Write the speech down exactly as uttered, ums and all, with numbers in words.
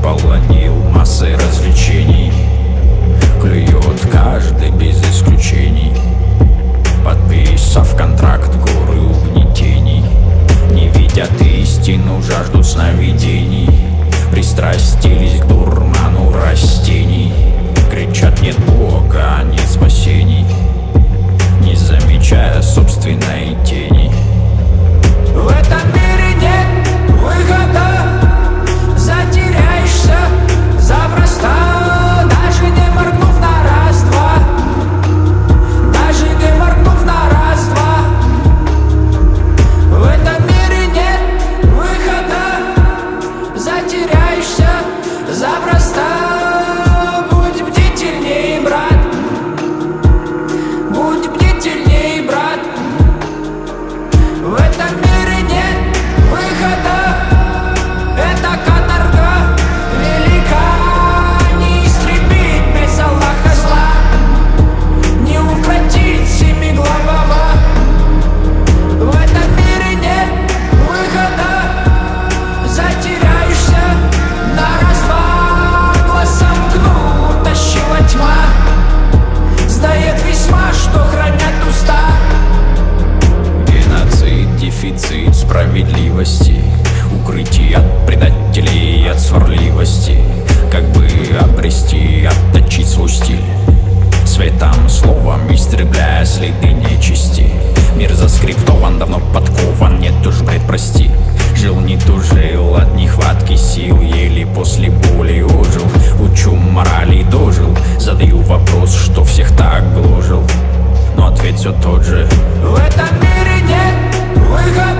заполонил массой развлечений. Клюет каждый без исключений, подписав контракт горы угнетений. Не видят истину, жаждут сновидений, пристрастились к дурману растений. Кричат: нет Бога, нет спасений, не замечая собственной тени. В этом мире нет выхода, затеряешься запросто, даже не моргнув на раз-два, даже не моргнув на раз-два. В этом мире нет выхода, затеряешься запросто. Будь бдительней, брат, будь бдительней, брат. В этом мире нет выхода, это каторга велика. Не истребить без Аллаха зла, не укротить семиглавого. В этом мире нет выхода, затеряешься на раз-два. Глаз сомкнут, тащила тьма, знает весьма, что хранят уста. Геноцид, дефицит справедливости, укрытие от предателей и от сварливости. Как бы обрести, отточить свой стиль, светом, словом истребляя следы нечисти. Мир заскриптован, давно подкован, нет уж, бред, прости. Жил, не тужил, от нехватки сил, еле после боли ожил. Учу морали, дожил, задаю вопрос, что всех так гложил, но ответ все тот же. В этом мире нет выхода,